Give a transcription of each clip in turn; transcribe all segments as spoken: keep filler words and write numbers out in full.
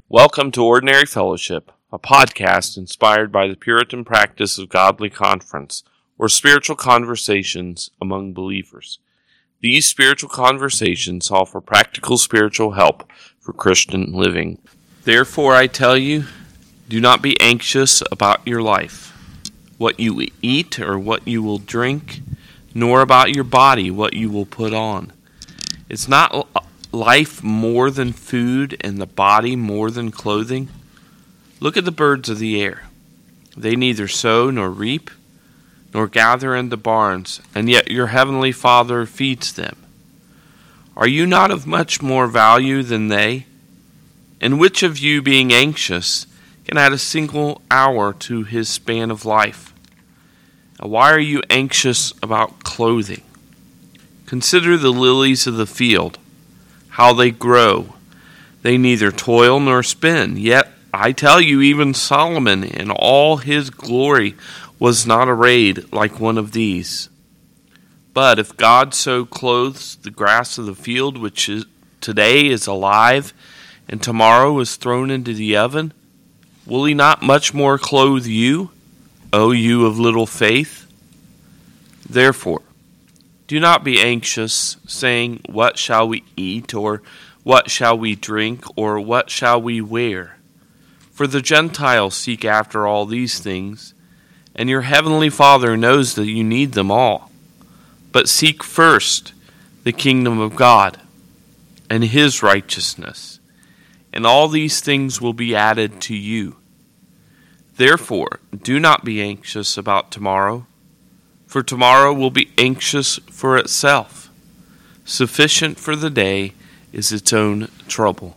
Welcome to Ordinary Fellowship, a podcast inspired by the Puritan practice of godly conference, or spiritual conversations among believers. These spiritual conversations offer practical spiritual help for Christian living. Therefore, I tell you, do not be anxious about your life, what you eat or what you will drink, nor about your body, what you will put on. It's not life more than food, and the body more than clothing? Look at the birds of the air. They neither sow nor reap, nor gather into barns, and yet your heavenly Father feeds them. Are you not of much more value than they? And which of you, being anxious, can add a single hour to his span of life? Now, why are you anxious about clothing? Consider the lilies of the field, how they grow. They neither toil nor spin. Yet I tell you, even Solomon in all his glory was not arrayed like one of these. But if God so clothes the grass of the field, which is, today is alive and tomorrow is thrown into the oven, will he not much more clothe you, O you of little faith? Therefore, do not be anxious, saying, what shall we eat, or what shall we drink, or what shall we wear? For the Gentiles seek after all these things, and your heavenly Father knows that you need them all. But seek first the kingdom of God and his righteousness, and all these things will be added to you. Therefore, do not be anxious about tomorrow, for tomorrow will be anxious for itself. Sufficient for the day is its own trouble.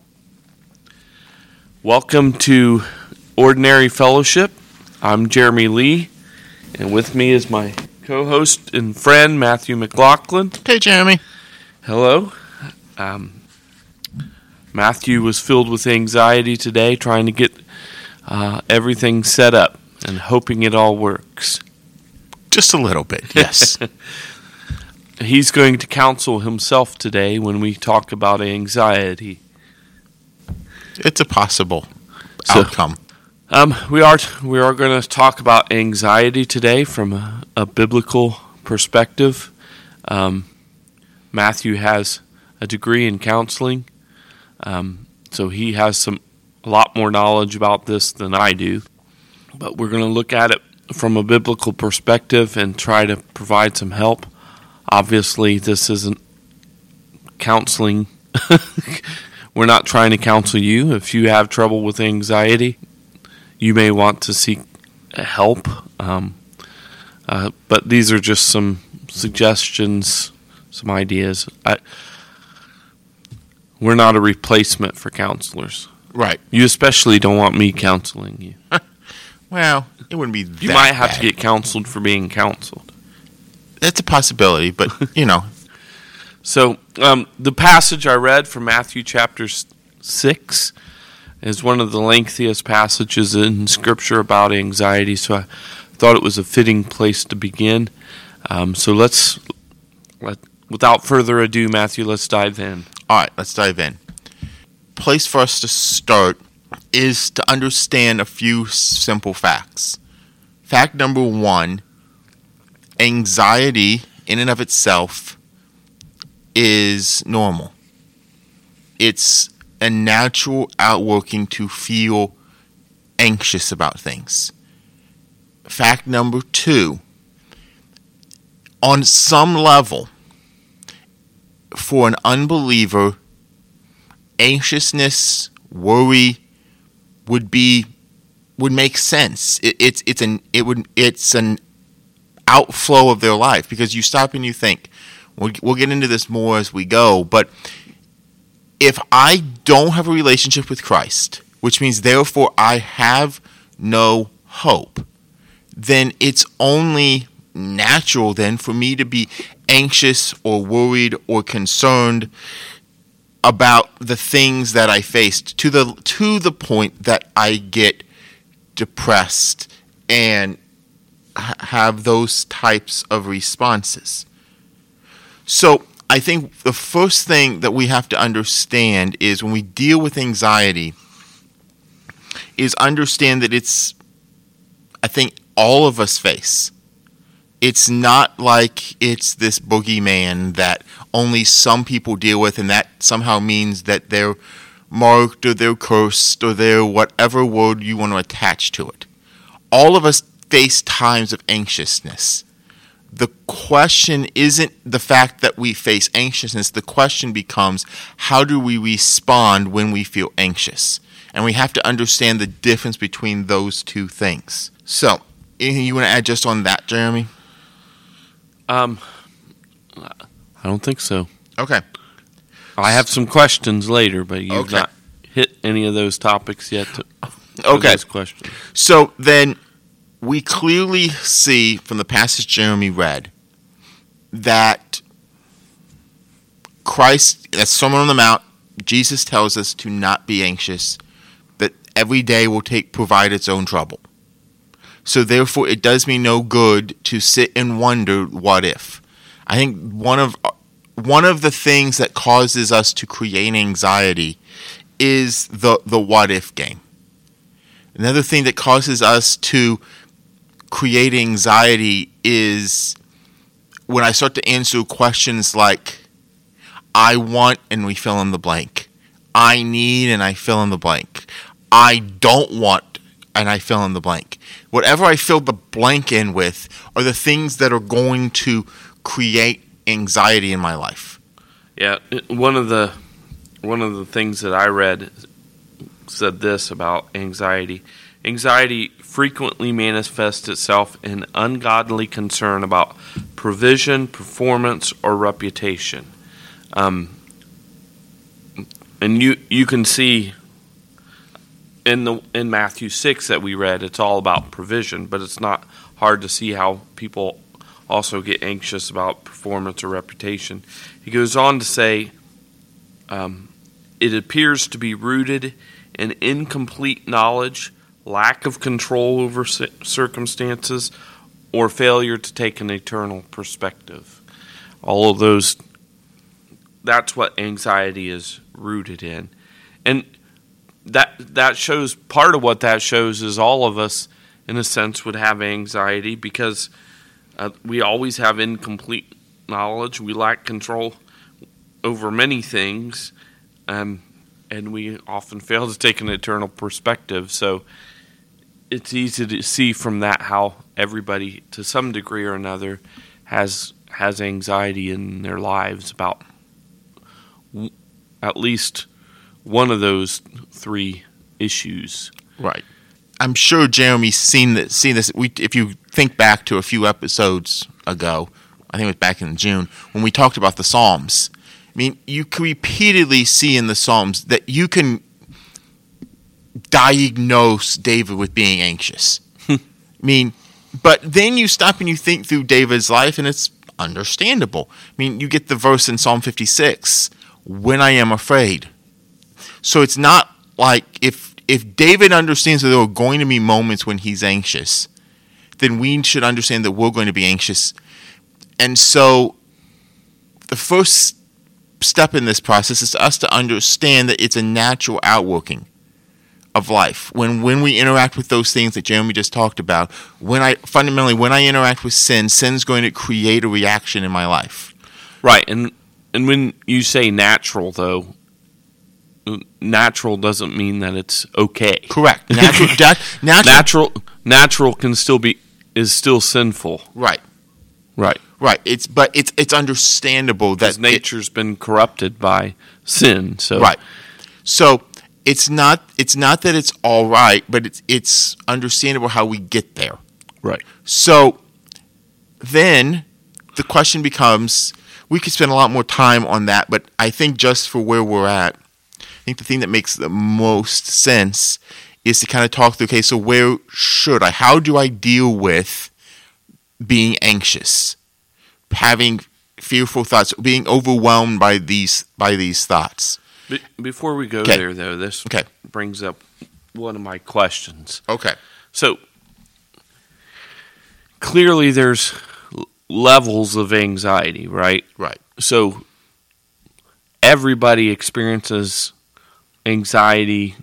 Welcome to Ordinary Fellowship. I'm Jeremy Lee, and with me is my co-host and friend, Matthew McLaughlin. Hey, Jeremy. Hello. Um, Matthew was filled with anxiety today, trying to get uh, everything set up and hoping it all works. Just a little bit, yes. He's going to counsel himself today when we talk about anxiety. It's a possible so, outcome. Um, we are we are going to talk about anxiety today from a, a biblical perspective. Um, Matthew has a degree in counseling, um, so he has some a lot more knowledge about this than I do. But we're going to look at it from a biblical perspective and try to provide some help. Obviously, this isn't counseling. We're not trying to counsel you. If you have trouble with anxiety, you may want to seek help. Um, uh, but these are just some suggestions, some ideas. I, we're not a replacement for counselors. Right. You especially don't want me counseling you. Well, it wouldn't be that You might have bad. to get counseled for being counseled. That's a possibility, but, you know. So, um, the passage I read from Matthew chapter six is one of the lengthiest passages in Scripture about anxiety, so I thought it was a fitting place to begin. Um, so let's, let, without further ado, Matthew, let's dive in. All right, let's dive in. Place for us to start is to understand a few simple facts. Fact number one, anxiety in and of itself is normal. It's a natural outworking to feel anxious about things. Fact number two, on some level, for an unbeliever, anxiousness, worry, would be would make sense. It, it's it's an it would it's an outflow of their life, because you stop and you think. We'll, we'll get into this more as we go, but if I don't have a relationship with Christ, which means therefore I have no hope, then it's only natural then for me to be anxious or worried or concerned about the things that I faced, to the to the point that I get depressed and ha- have those types of responses. So I think the first thing that we have to understand is when we deal with anxiety, is understand that it's, I think, all of us face. It's not like it's this boogeyman that only some people deal with, and that somehow means that they're marked or they're cursed or they're whatever word you want to attach to it. All of us face times of anxiousness. The question isn't the fact that we face anxiousness. The question becomes, how do we respond when we feel anxious? And we have to understand the difference between those two things. So, anything you want to add just on that, Jeremy? Um, I don't think so. Okay. I have some questions later, but you've Okay. not hit any of those topics yet. To, Okay. Those questions. So then we clearly see from the passage Jeremy read that Christ, that's Sermon on the Mount, Jesus tells us to not be anxious, that every day will take provide its own trouble. So therefore, it does me no good to sit and wonder, what if? I think one of one of the things that causes us to create anxiety is the the what if game. Another thing that causes us to create anxiety is when I start to answer questions like, I want, and we fill in the blank. I need, and I fill in the blank. I don't want, and I fill in the blank. Whatever I fill the blank in with are the things that are going to create anxiety in my life. Yeah, one of the one of the things that I read said this about anxiety. Anxiety frequently manifests itself in ungodly concern about provision, performance, or reputation. Um, and you you can see in the in Matthew six that we read, it's all about provision, but it's not hard to see how people also get anxious about performance or reputation. He goes on to say, um, it appears to be rooted in incomplete knowledge, lack of control over circumstances, or failure to take an eternal perspective. All of those, that's what anxiety is rooted in. And that that shows, part of what that shows is all of us, in a sense, would have anxiety because uh, we always have incomplete knowledge. We lack control over many things, um, and we often fail to take an eternal perspective. So it's easy to see from that how everybody, to some degree or another, has has anxiety in their lives about w- at least one of those three issues. Right. I'm sure Jeremy's seen this. Seen this. We, if you think back to a few episodes ago, I think it was back in June, when we talked about the Psalms. I mean, you can repeatedly see in the Psalms that you can diagnose David with being anxious. I mean, but then you stop and you think through David's life, and it's understandable. I mean, you get the verse in Psalm fifty-six, when I am afraid. So it's not like if if David understands that there are going to be moments when he's anxious, then we should understand that we're going to be anxious. And so the first step in this process is us to understand that it's a natural outworking of life. When when we interact with those things that Jeremy just talked about, when I fundamentally when I interact with sin, sin's going to create a reaction in my life. Right, and and when you say natural, though, natural doesn't mean that it's okay. Correct. Natural, da- natural, natural, natural can still be is still sinful. Right. Right. Right. It's but it's it's understandable that because nature's it, been corrupted by sin. So right. So it's not it's not that it's all right, but it's it's understandable how we get there. Right. So then the question becomes, we could spend a lot more time on that, but I think just for where we're at, I think the thing that makes the most sense is to kind of talk through, okay, so where should I, how do I deal with being anxious, having fearful thoughts, being overwhelmed by these by these thoughts? Be- before we go okay. there, though, this okay. brings up one of my questions. Okay. So, clearly there's levels of anxiety, right? Right. So, everybody experiences anxiety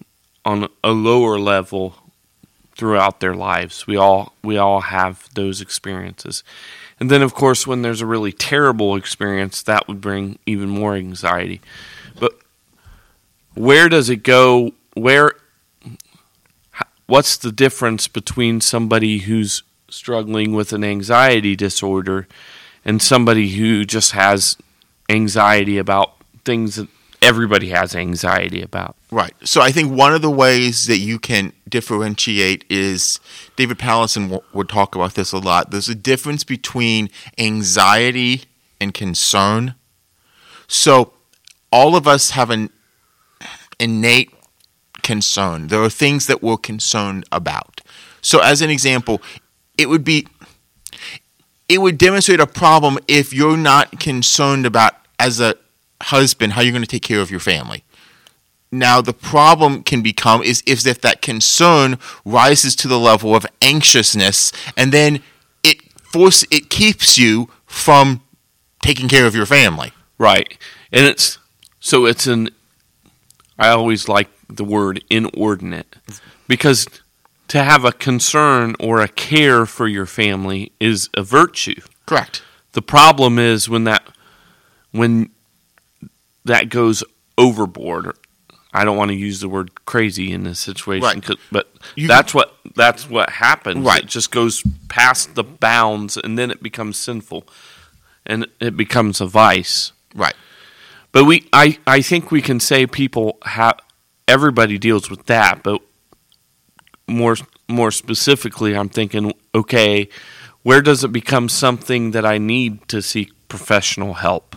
on a lower level throughout their lives. We all we all have those experiences. And then, of course, when there's a really terrible experience, that would bring even more anxiety. But where does it go? Where? What's the difference between somebody who's struggling with an anxiety disorder and somebody who just has anxiety about things that everybody has anxiety about? Right. So I think one of the ways that you can differentiate is, David Pallison w- would talk about this a lot. There's a difference between anxiety and concern. So all of us have an innate concern. There are things that we're concerned about. So as an example, it would be, it would demonstrate a problem if you're not concerned about, as a husband, how you're going to take care of your family. Now, the problem can become is if, if that concern rises to the level of anxiousness, and then it force it keeps you from taking care of your family. Right. And it's so it's an I always like the word inordinate, because to have a concern or a care for your family is a virtue. Correct. The problem is when that when that goes overboard. I don't want to use the word crazy in this situation, right. but you, that's what that's what happens. Right. It just goes past the bounds, and then it becomes sinful, and it becomes a vice. Right. But we, I, I think we can say people have everybody deals with that, but more more specifically, I'm thinking, okay, where does it become something that I need to seek professional help?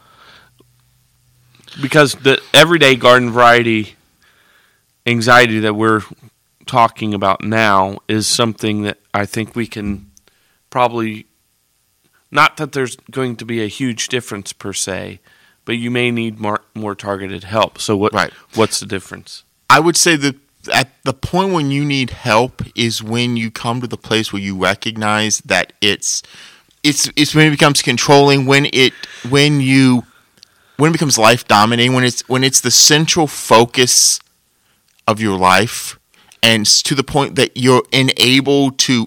Because the everyday garden variety anxiety that we're talking about now is something that I think we can probably, not that there's going to be a huge difference per se, but you may need more more targeted help. So what? Right. What's the difference? I would say that at the point when you need help is when you come to the place where you recognize that it's it's it's when it becomes controlling, when it when you when it becomes life dominating, when it's when it's the central focus of your life, and to the point that you're unable to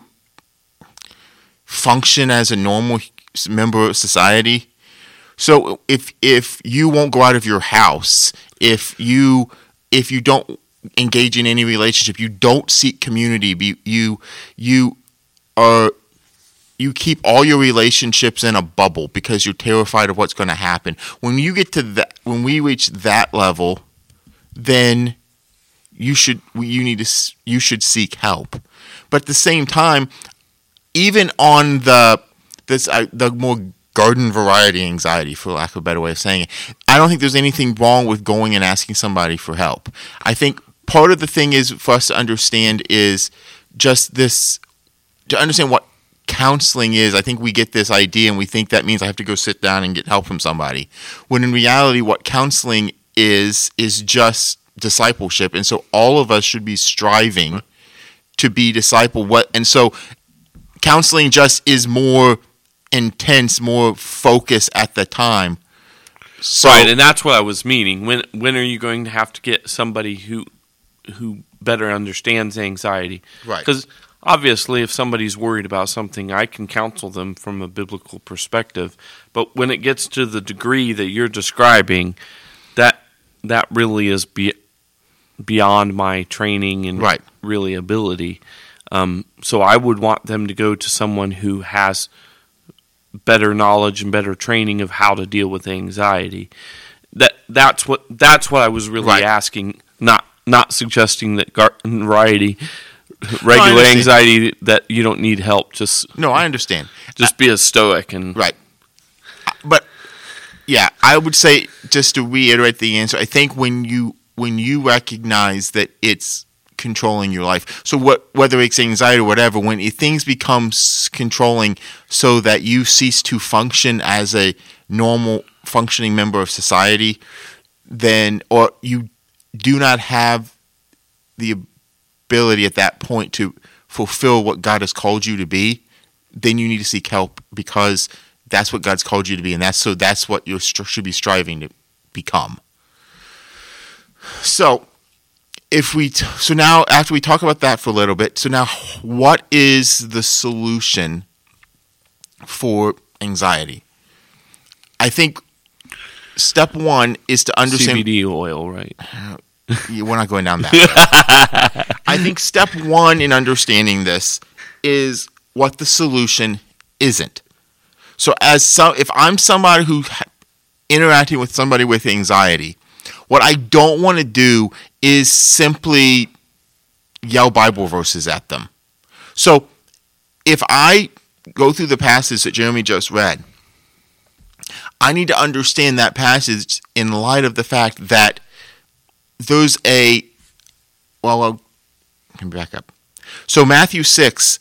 function as a normal member of society. So if if you won't go out of your house, if you if you don't engage in any relationship, you don't seek community, you you are you keep all your relationships in a bubble because you're terrified of what's going to happen. When you get to that, when we reach that level, then you should you need to you should seek help. But at the same time, even on the this uh, the more garden variety anxiety, for lack of a better way of saying it, I don't think there's anything wrong with going and asking somebody for help. I think part of the thing is for us to understand is just this, to understand what counseling is. I think we get this idea and we think that means I have to go sit down and get help from somebody, when in reality what counseling is is just discipleship. And so all of us should be striving to be disciple. What and so counseling just is more intense, more focus at the time. So, right, and that's what I was meaning. When when are you going to have to get somebody who who better understands anxiety? Right. Because obviously, if somebody's worried about something, I can counsel them from a biblical perspective. But when it gets to the degree that you're describing, that that really is be, beyond my training and right. really ability. Um, so I would want them to go to someone who has better knowledge and better training of how to deal with anxiety. That that's what that's what I was really right. asking. Not not suggesting that garden variety, regular no, anxiety, that you don't need help. Just no, I understand. Just be a stoic and right. But yeah, I would say, just to reiterate the answer, I think when you when you recognize that it's controlling your life. So what, whether it's anxiety or whatever, when things become controlling so that you cease to function as a normal functioning member of society, then, or you do not have the ability at that point to fulfill what God has called you to be, then you need to seek help, because that's what God's called you to be, and that's so that's what you should be striving to become. So, if we t- so now after we talk about that for a little bit, so now what is the solution for anxiety? I think step one is to understand C B D oil, right? We're not going down that. I think step one in understanding this is what the solution isn't. So as some, if I'm somebody who interacting with somebody with anxiety, what I don't want to do is simply yell Bible verses at them. So if I go through the passage that Jeremy just read, I need to understand that passage in light of the fact that there's a, well, I'll, let me back up. So Matthew six,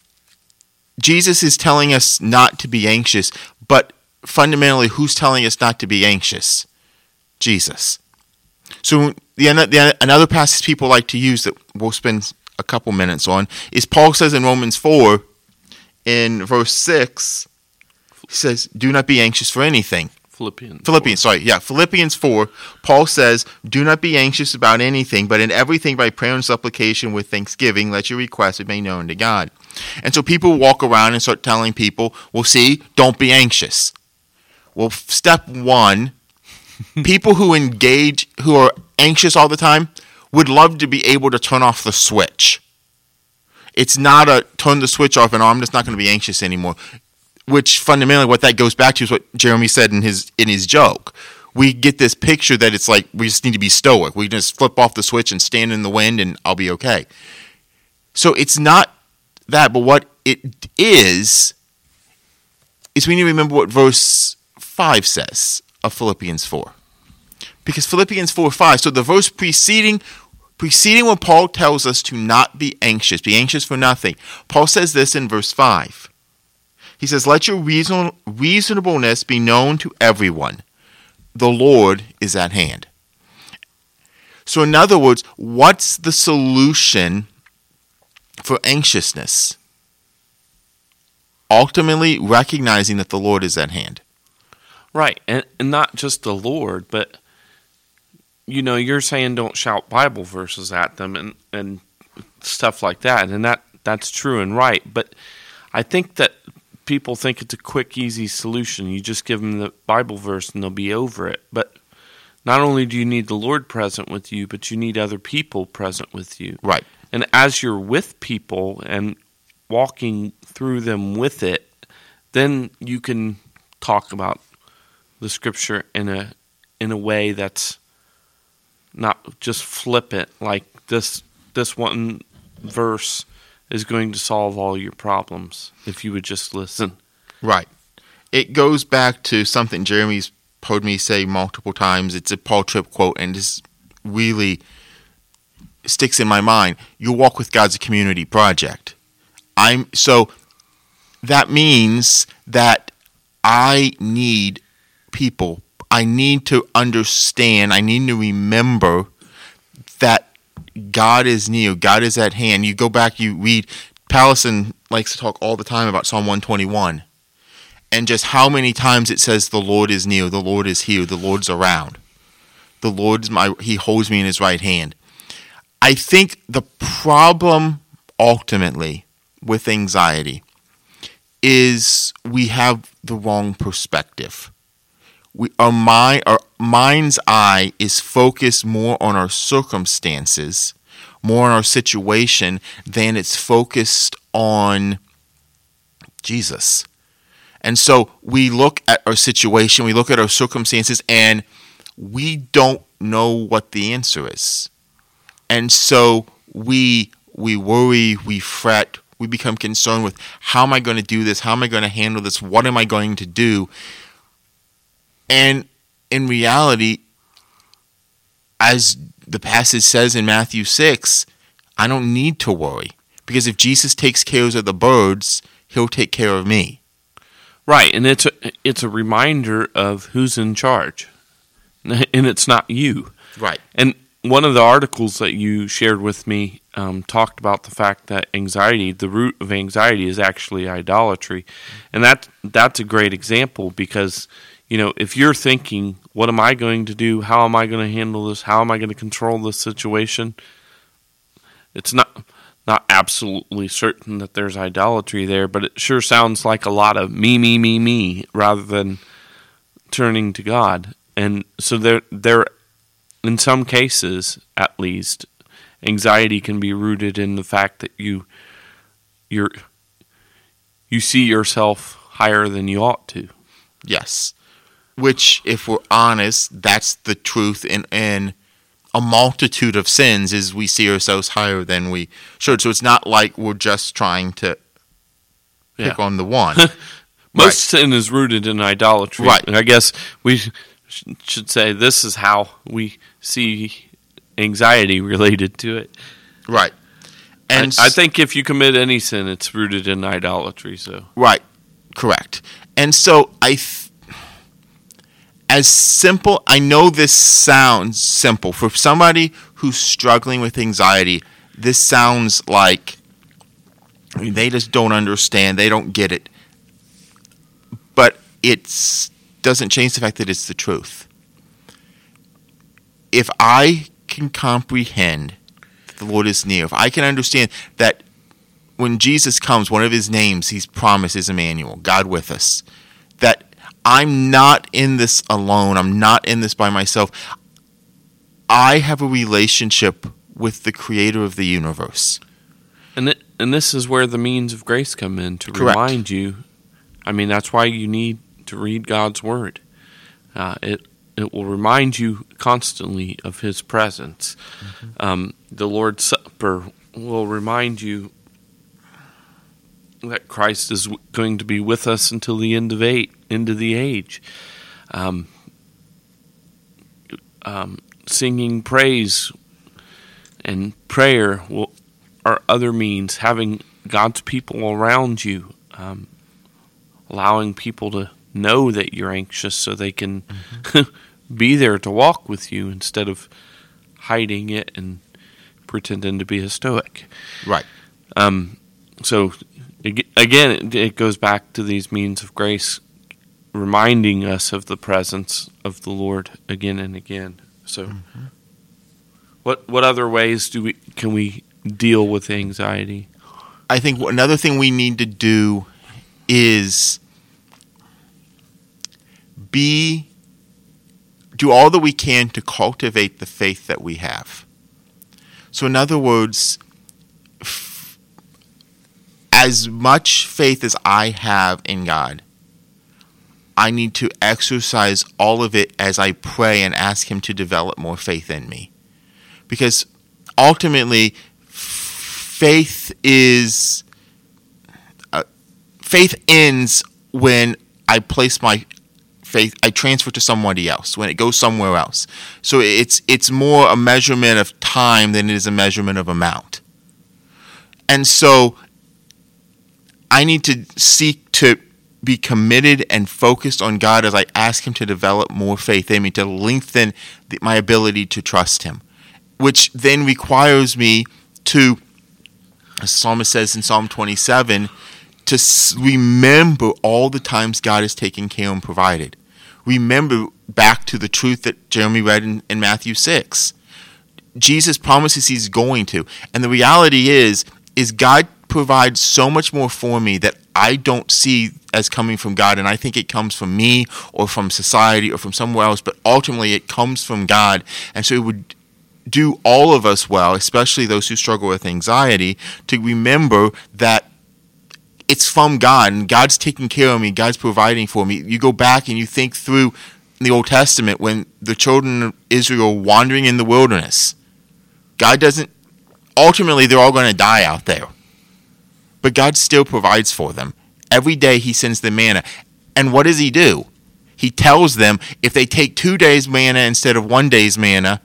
Jesus is telling us not to be anxious, but fundamentally, who's telling us not to be anxious? Jesus. So the, the another passage people like to use that we'll spend a couple minutes on is Paul says in Romans four, in verse six, he says, do not be anxious for anything. Philippians. Philippians, sorry, yeah. Philippians four, Paul says, do not be anxious about anything, but in everything by prayer and supplication with thanksgiving, let your requests be made known to God. And so people walk around and start telling people, well, see, don't be anxious. Well, step one, people who engage, who are anxious all the time, would love to be able to turn off the switch. It's not a turn the switch off and oh, I'm just not going to be anxious anymore. Which fundamentally what that goes back to is what Jeremy said in his in his joke. We get this picture that it's like we just need to be stoic. We just flip off the switch and stand in the wind and I'll be okay. So it's not that, but what it is, is we need to remember what verse five says of Philippians four. Because Philippians four five, so the verse preceding preceding when Paul tells us to not be anxious, be anxious for nothing, Paul says this in verse five. He says, let your reason, reasonableness be known to everyone. The Lord is at hand. So in other words, what's the solution for anxiousness? Ultimately, recognizing that the Lord is at hand. Right, and, and not just the Lord, but, you know, you're saying don't shout Bible verses at them and, and stuff like that, and that that's true and right, but I think that people think it's a quick, easy solution. You just give them the Bible verse and they'll be over it. But not only do you need the Lord present with you, but you need other people present with you. Right. And as you're with people and walking through them with it, then you can talk about the Scripture in a in a way that's not just flippant, like this this one verse is going to solve all your problems if you would just listen. Right. It goes back to something Jeremy's heard me say multiple times. It's a Paul Tripp quote, and this really sticks in my mind. Your walk with God's a community project. I'm so that means that I need people. I need to understand. I need to remember that God is near. God is at hand. You go back, you read, Pallison likes to talk all the time about Psalm one twenty-one and just how many times it says the Lord is near, the Lord is here, the Lord's around. The Lord's my, he holds me in his right hand. I think the problem ultimately with anxiety is we have the wrong perspective. We, our mind, our mind's eye is focused more on our circumstances, more on our situation, than it's focused on Jesus. And so we look at our situation, we look at our circumstances, and we don't know what the answer is. And so we we worry, we fret, we become concerned with how am I going to do this? How am I going to handle this? What am I going to do? And in reality, as the passage says in Matthew six, I don't need to worry. Because if Jesus takes care of the birds, he'll take care of me. Right, and it's a, it's a reminder of who's in charge. And it's not you. Right. And one of the articles that you shared with me um, talked about the fact that anxiety, the root of anxiety is actually idolatry. And that that's a great example because, you know, if you're thinking, what am I going to do? How am I going to handle this? How am I going to control this situation? It's not not absolutely certain that there's idolatry there, but it sure sounds like a lot of me, me, me, me, rather than turning to God. And so there, there, in some cases, at least, anxiety can be rooted in the fact that you, you're, you see yourself higher than you ought to. Yes. Which, if we're honest, that's the truth in, in a multitude of sins, is we see ourselves higher than we should. So it's not like we're just trying to pick Yeah. on the one. Most Right. sin is rooted in idolatry. Right. I guess we sh- should say this is how we see anxiety related to it. Right. And I, I think if you commit any sin, it's rooted in idolatry. So Right. Correct. And so I, th- as simple, I know this sounds simple. For somebody who's struggling with anxiety, this sounds like they just don't understand. They don't get it. But it doesn't change the fact that it's the truth. If I can comprehend that the Lord is near, if I can understand that when Jesus comes, one of his names he's promised is Emmanuel, God with us, that I'm not in this alone, I'm not in this by myself. I have a relationship with the creator of the universe. And it, and this is where the means of grace come in to Correct. remind you. I mean, that's why you need to read God's Word. Uh, it it will remind you constantly of His presence. Mm-hmm. Um, the Lord's Supper will remind you that Christ is going to be with us until the end of eight, end of the age. Um, um, singing praise and prayer will, are other means. Having God's people around you, um, allowing people to know that you're anxious so they can mm-hmm. be there to walk with you instead of hiding it and pretending to be a stoic. Right. Um, so, again, it, it goes back to these means of grace reminding us of the presence of the Lord again and again. So, mm-hmm. what what other ways do we can we deal with anxiety? I think another thing we need to do is be do all that we can to cultivate the faith that we have. So in other words, f- as much faith as I have in God, I need to exercise all of it as I pray and ask Him to develop more faith in me. Because ultimately, faith is uh, faith ends when I place my faith, I transfer to somebody else, when it goes somewhere else. So it's it's more a measurement of time than it is a measurement of amount. And so I need to seek to be committed and focused on God as I ask Him to develop more faith in me, to lengthen the, my ability to trust Him, which then requires me to, as the psalmist says in Psalm twenty-seven, to remember all the times God has taken care and provided. Remember back to the truth that Jeremy read in, in Matthew six. Jesus promises He's going to. And the reality is, is God provides so much more for me that I don't see as coming from God. And I think it comes from me or from society or from somewhere else. But ultimately it comes from God. And so it would do all of us well, especially those who struggle with anxiety, to remember that it's from God, and God's taking care of me, God's providing for me. You go back and you think through the Old Testament when the children of Israel were wandering in the wilderness. God doesn't, ultimately they're all going to die out there. But God still provides for them. Every day He sends them manna. And what does He do? He tells them if they take two days manna instead of one day's manna,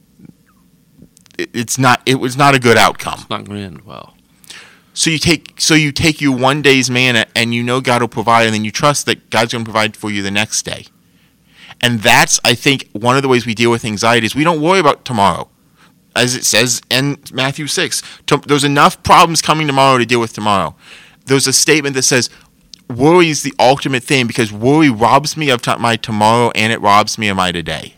it's not, it was not a good outcome. It's not going to end well. So you take so you take your one day's manna and you know God will provide, and then you trust that God's going to provide for you the next day. And that's, I think, one of the ways we deal with anxiety is we don't worry about tomorrow. As it says in Matthew six, there's enough problems coming tomorrow to deal with tomorrow. There's a statement that says, worry is the ultimate thing, because worry robs me of t- my tomorrow, and it robs me of my today.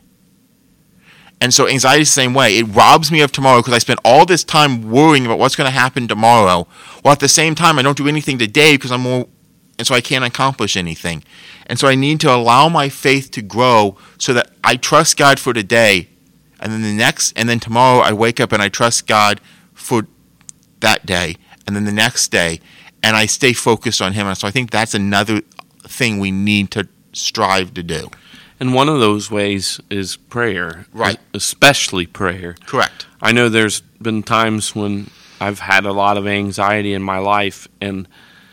And so anxiety is the same way. It robs me of tomorrow because I spent all this time worrying about what's going to happen tomorrow, while at the same time I don't do anything today because I'm more, and so I can't accomplish anything. And so I need to allow my faith to grow so that I trust God for today, and then the next, and then tomorrow I wake up and I trust God for that day, and then the next day, and I stay focused on Him. And so I think that's another thing we need to strive to do. And one of those ways is prayer. Right. Especially prayer. Correct. I know there's been times when I've had a lot of anxiety in my life, and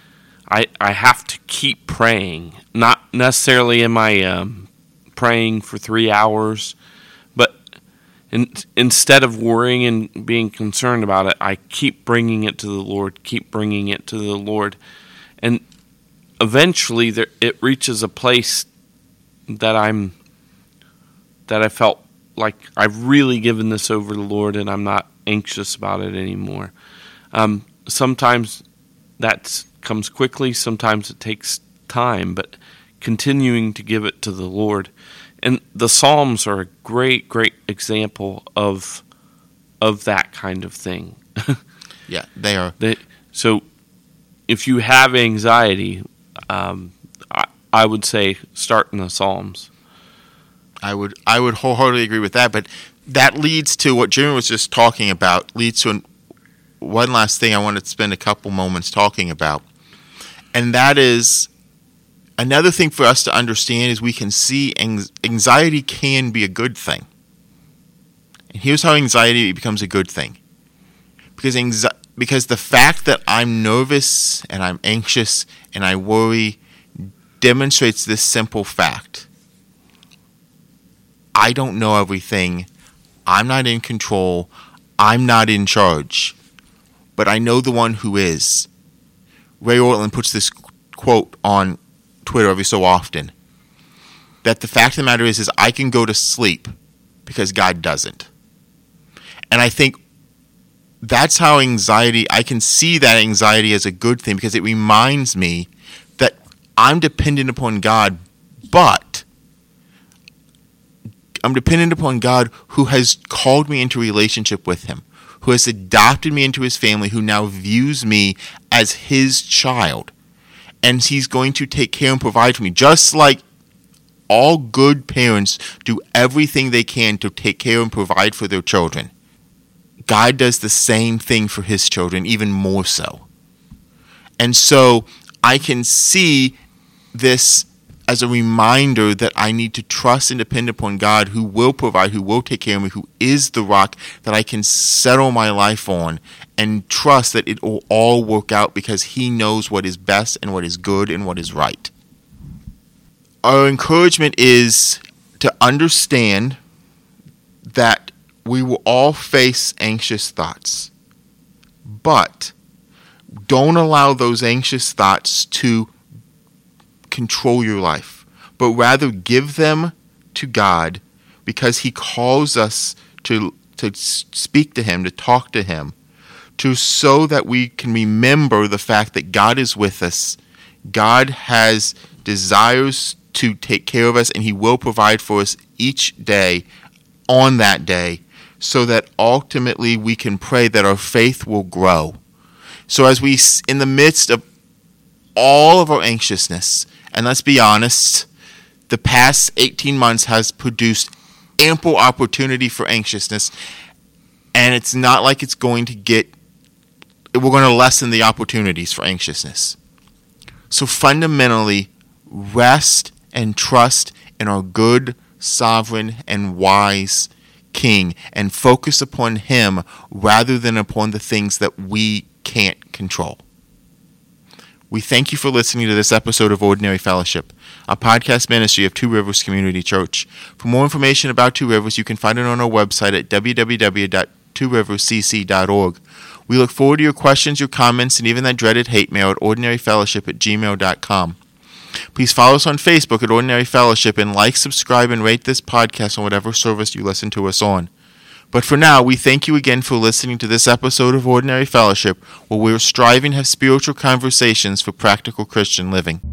I I have to keep praying. Not necessarily am I um, praying for three hours, but in, instead of worrying and being concerned about it, I keep bringing it to the Lord, keep bringing it to the Lord. And eventually there, it reaches a place that I'm, that I felt like I've really given this over to the Lord, and I'm not anxious about it anymore. Um, sometimes that comes quickly, sometimes it takes time, but continuing to give it to the Lord. And the Psalms are a great, great example of of that kind of thing. Yeah, they are. They, so if you have anxiety, um, I, I would say start in the Psalms. I would I would wholeheartedly agree with that, but that leads to what Jimmy was just talking about, leads to an, one last thing I want to spend a couple moments talking about. And that is, another thing for us to understand is we can see anxiety can be a good thing. And here's how anxiety becomes a good thing. Because anxi- because the fact that I'm nervous and I'm anxious and I worry demonstrates this simple fact. I don't know everything. I'm not in control. I'm not in charge. But I know the one who is. Ray Ortlund puts this quote on Twitter every so often, that the fact of the matter is, is I can go to sleep because God doesn't. And I think that's how anxiety, I can see that anxiety as a good thing, because it reminds me that I'm dependent upon God, but I'm dependent upon God who has called me into a relationship with Him, who has adopted me into His family, who now views me as His child. And He's going to take care and provide for me, just like all good parents do everything they can to take care and provide for their children. God does the same thing for His children, even more so. And so I can see this as a reminder that I need to trust and depend upon God, who will provide, who will take care of me, who is the rock that I can settle my life on, and trust that it will all work out because He knows what is best and what is good and what is right. Our encouragement is to understand that we will all face anxious thoughts, but don't allow those anxious thoughts to control your life, but rather give them to God, because He calls us to to speak to Him, to talk to Him, to so that we can remember the fact that God is with us. God has desires to take care of us, and He will provide for us each day on that day, so that ultimately we can pray that our faith will grow. So as we, in the midst of all of our anxiousness, and let's be honest, the past eighteen months has produced ample opportunity for anxiousness, and it's not like it's going to get, we're going to lessen the opportunities for anxiousness. So fundamentally, rest and trust in our good, sovereign, and wise King, and focus upon Him rather than upon the things that we can't control. We thank you for listening to this episode of Ordinary Fellowship, a podcast ministry of Two Rivers Community Church. For more information about Two Rivers, you can find it on our website at w w w dot two rivers c c dot org. We look forward to your questions, your comments, and even that dreaded hate mail at ordinary fellowship at gmail dot com. Please follow us on Facebook at Ordinary Fellowship, and like, subscribe, and rate this podcast on whatever service you listen to us on. But for now, we thank you again for listening to this episode of Ordinary Fellowship, where we're striving to have spiritual conversations for practical Christian living.